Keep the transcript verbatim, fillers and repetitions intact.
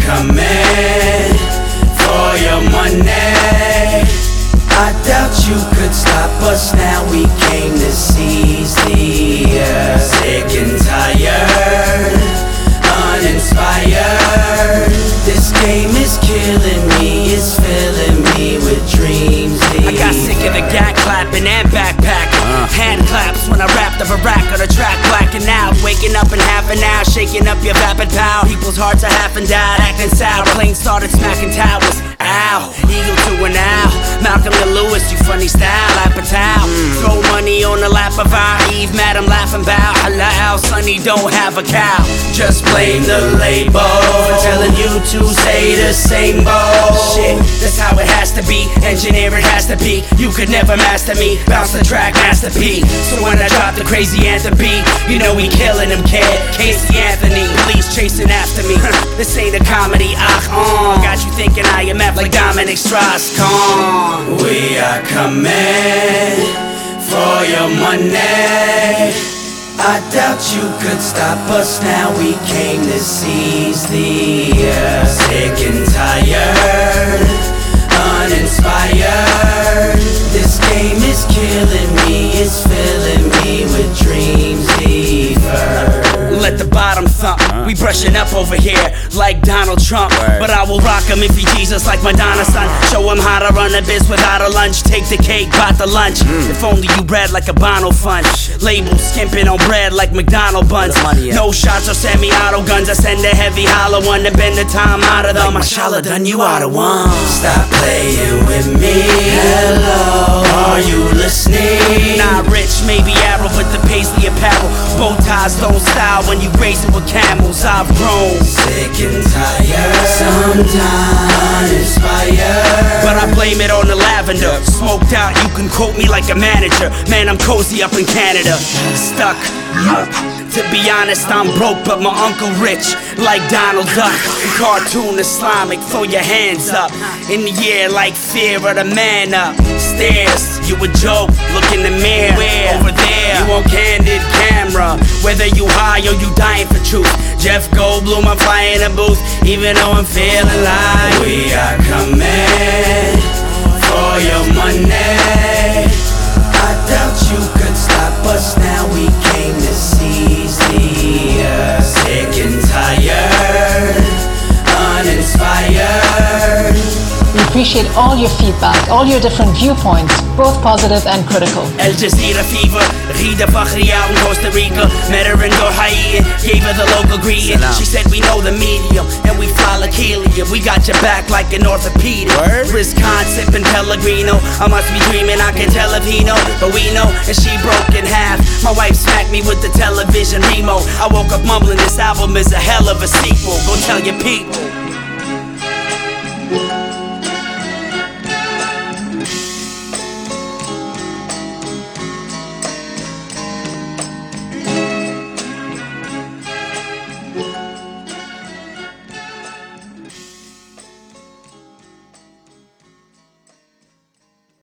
come in for your money. I doubt you could stop us now. We came to seize the earth. Sick and tired, uninspired. This game is killing me, it's filling me with dreams. I got sick of the gang clapping and backpacking. uh. Hand claps when I rapped up a rack on the track, blacking out. Waking up in half an hour, shaking up your vapid pow. People's hearts are half and died, acting sour. Planes started smacking towers. Ow, eagle to an owl. Malcolm to Lewis, you funny style, Apatow. mm. Throw money on the lap of our Eve, madam laughing bout. Halal, Sonny don't have a cow. Just blame the label for telling you to say the same bullshit. That's how it has to be, engineer it has to be. You could never master me, bounce the track, Master P. So when I drop the crazy anthem beat, you know we killing them, kid. Casey Anthony, police chasing after me. This ain't a comedy, ah, uh, got you thinking I am F like Dominic Strauss-Kahn. We are coming for your money. I doubt you could stop us now. We came to seize the earth. Sick and tired, uninspired. This game is killing me, it's filling me with dreams deeper. Let the bottom thump, we brushing up over here like Donald Trump. Word. But I will rock him if he Jesus like Madonna son. Show him how to run a biz without a lunch. Take the cake, bought the lunch. mm. If only you read like a Bono fund. Labels skimping on bread like McDonald buns. No shots or semi-auto guns. I send a heavy hollow one to bend the time out of them. Mashallah done you out of one. Stop playing with me. Hello, are you listening? Not rich, maybe arrow, but the paisley apparel. Bow ties don't style when you raise it with camels. I've grown sick and tired, sometimes uninspired. But I blame it on the lavender. Smoked out, you can quote me like a manager. Man, I'm cozy up in Canada. Stuck. To be honest, I'm broke, but my uncle rich, like Donald Duck. Cartoon Islamic, throw your hands up in the air like fear of the man up. Stairs, you a joke, look in the mirror. Where? Over there, you on candid camera. Whether you high or you dying for truth. Jeff Goldblum, I'm flying a booth, even though I'm feeling like we are coming for your money. I doubt you could stop us now. We came to seize the earth. Sick and tired, uninspired. We appreciate all your feedback, all your different viewpoints, both positive and critical. Al Jazeera fever, Rida Fakhri out in Costa Rica. Met her in Doha, gave her the local greeting. She said we know the medium and we fly like helium. We got your back like an orthopedic. Rizcon sipping Pellegrino. I must be dreaming, I can tell if he know, but we know. And she broke in half. My wife smacked me with the television remote. I woke up mumbling, this album is a hell of a sequel. Go tell your people.